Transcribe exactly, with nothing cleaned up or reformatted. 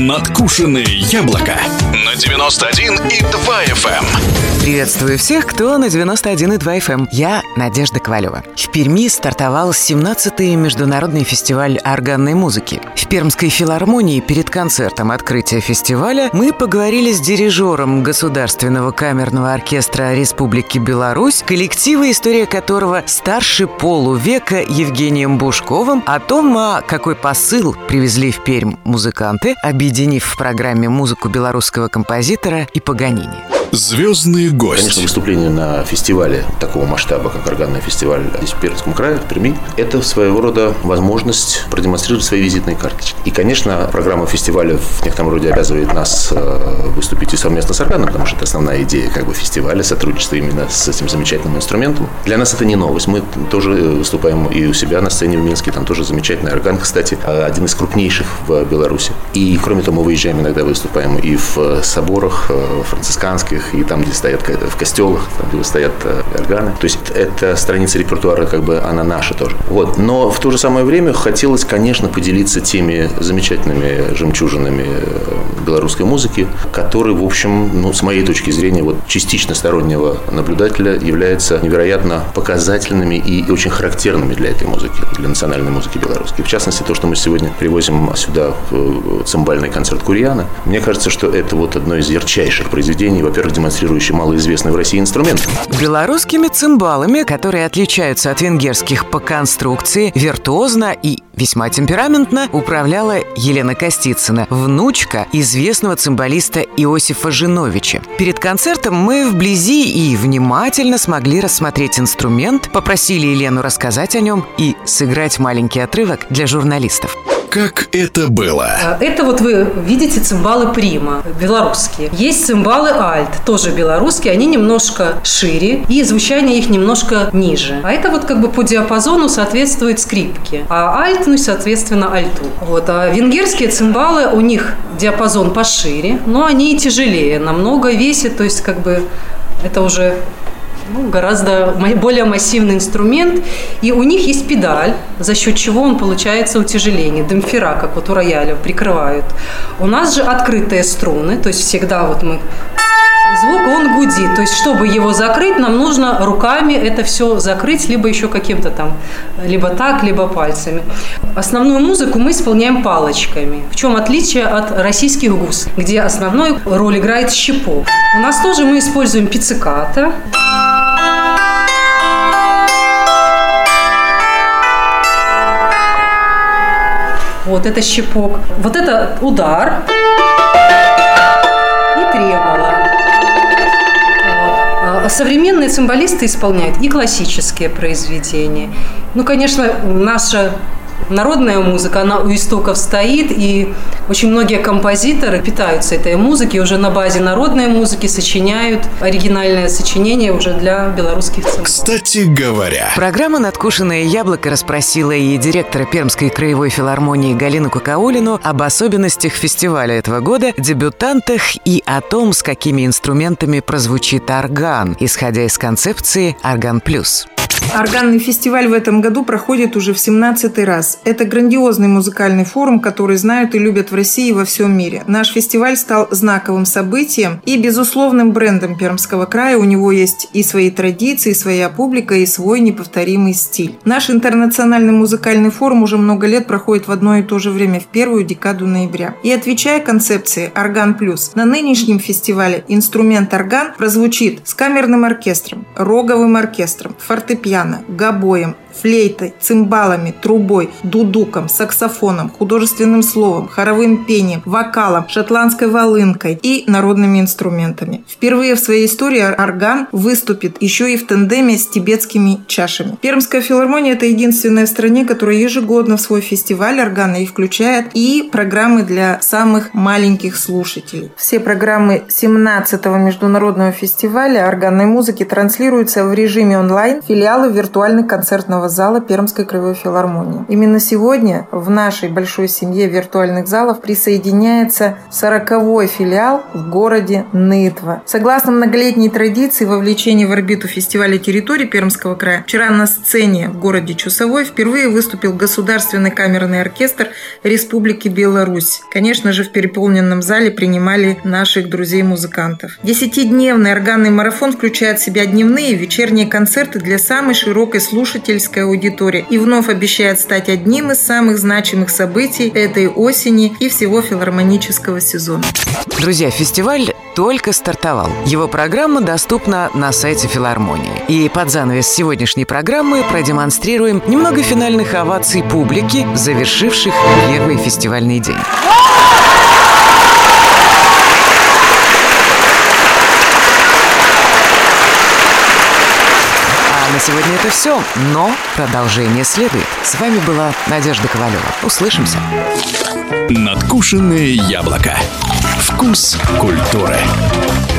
Надкушенные яблоко на девяносто один и два эф эм. Приветствую всех, кто на девяносто один и два эф эм. Я Надежда Ковалева. В Перми стартовал семнадцатый международный фестиваль органной музыки. В Пермской филармонии перед концертом открытия фестиваля мы поговорили с дирижером Государственного камерного оркестра Республики Беларусь, коллектива, история которого старше полувека, Евгением Бушковым, о том, а какой посыл привезли в Пермь музыканты, объединив в программе музыку белорусского композитора и Паганини. Звездные гости. Конечно, выступление на фестивале такого масштаба, как органный фестиваль здесь в Пермском крае, в Перми, это своего рода возможность продемонстрировать свои визитные карточки. И, конечно, программа фестиваля в некотором роде обязывает нас выступить и совместно с органом, потому что это основная идея как бы фестиваля, сотрудничество именно с этим замечательным инструментом. Для нас это не новость. Мы тоже выступаем и у себя на сцене в Минске, там тоже замечательный орган, кстати, один из крупнейших в Беларуси. И, кроме того, мы выезжаем иногда, выступаем и в соборах францисканских, и там, где стоят в костелах, там, где стоят органы. То есть эта страница репертуара, как бы, она наша тоже. Вот. Но в то же самое время хотелось, конечно, поделиться теми замечательными жемчужинами белорусской музыки, которые, в общем, ну, с моей точки зрения, вот, частично стороннего наблюдателя являются невероятно показательными и очень характерными для этой музыки, для национальной музыки белорусской. В частности, то, что мы сегодня привозим сюда цимбальный концерт Курьяна, мне кажется, что это вот одно из ярчайших произведений, во-первых, демонстрирующий малоизвестный в России инструмент. Белорусскими цимбалами, которые отличаются от венгерских по конструкции, виртуозно и весьма темпераментно управляла Елена Костицына, внучка известного цимбалиста Иосифа Жиновича. Перед концертом мы вблизи и внимательно смогли рассмотреть инструмент, попросили Елену рассказать о нем и сыграть маленький отрывок для журналистов. Как это было? Это вот вы видите цимбалы прима, белорусские. Есть цимбалы альт, тоже белорусские, они немножко шире, и звучание их немножко ниже. А это вот как бы по диапазону соответствует скрипке. А альт, ну и соответственно альту. Вот. А венгерские цимбалы, у них диапазон пошире, но они и тяжелее, намного весят, то есть как бы это уже... Ну, гораздо более массивный инструмент. И у них есть педаль, за счет чего он получается утяжеление. Демпфера, как вот у рояля, прикрывают. У нас же открытые струны, то есть всегда вот мы... Звук, он гудит. То есть, чтобы его закрыть, нам нужно руками это все закрыть, либо еще каким-то там, либо так, либо пальцами. Основную музыку мы исполняем палочками. В чем отличие от российских гус, где основную роль играет щепок. У нас тоже мы используем пиццикато. Вот это щепок. Вот это удар. И тремоло. Вот. А современные цимбалисты исполняют и классические произведения. Ну, конечно, наша народная музыка, она у истоков стоит, и очень многие композиторы питаются этой музыкой, уже на базе народной музыки сочиняют оригинальное сочинение уже для белорусских цимбалов. Кстати говоря, программа «Надкушенное яблоко» расспросила и директора Пермской краевой филармонии Галину Кокаулину об особенностях фестиваля этого года, дебютантах и о том, с какими инструментами прозвучит орган, исходя из концепции «Орган плюс». Органный фестиваль в этом году проходит уже в семнадцатый раз. Это грандиозный музыкальный форум, который знают и любят в России и во всем мире. Наш фестиваль стал знаковым событием и безусловным брендом Пермского края. У него есть и свои традиции, своя публика, и свой неповторимый стиль. Наш интернациональный музыкальный форум уже много лет проходит в одно и то же время, в первую декаду ноября. И отвечая концепции «Орган плюс», на нынешнем фестивале инструмент орган прозвучит с камерным оркестром, роговым оркестром, фортепиано, гобоем, флейтой, цимбалами, трубой, дудуком, саксофоном, художественным словом, хоровым пением, вокалом, шотландской волынкой и народными инструментами. Впервые в своей истории орган выступит еще и в тандеме с тибетскими чашами. Пермская филармония – это единственная в стране, которая ежегодно в свой фестиваль органа и включает и программы для самых маленьких слушателей. Все программы семнадцатого международного фестиваля органной музыки транслируются в режиме онлайн филиала виртуальных концертного актового зала Пермской краевой филармонии. Именно сегодня в нашей большой семье виртуальных залов присоединяется сороковой филиал в городе Нытва. Согласно многолетней традиции вовлечения в орбиту фестиваля территорий Пермского края, вчера на сцене в городе Чусовой впервые выступил Государственный камерный оркестр Республики Беларусь. Конечно же, в переполненном зале принимали наших друзей-музыкантов. Десятидневный органный марафон включает в себя дневные и вечерние концерты для самой широкой слушательской аудитории и вновь обещает стать одним из самых значимых событий этой осени и всего филармонического сезона. Друзья, фестиваль только стартовал. Его программа доступна на сайте филармонии. И под занавес сегодняшней программы продемонстрируем немного финальных оваций публики, завершивших первый фестивальный день. На сегодня это все, но продолжение следует. С вами была Надежда Ковалева. Услышимся. Надкушенное яблоко. Вкус культуры.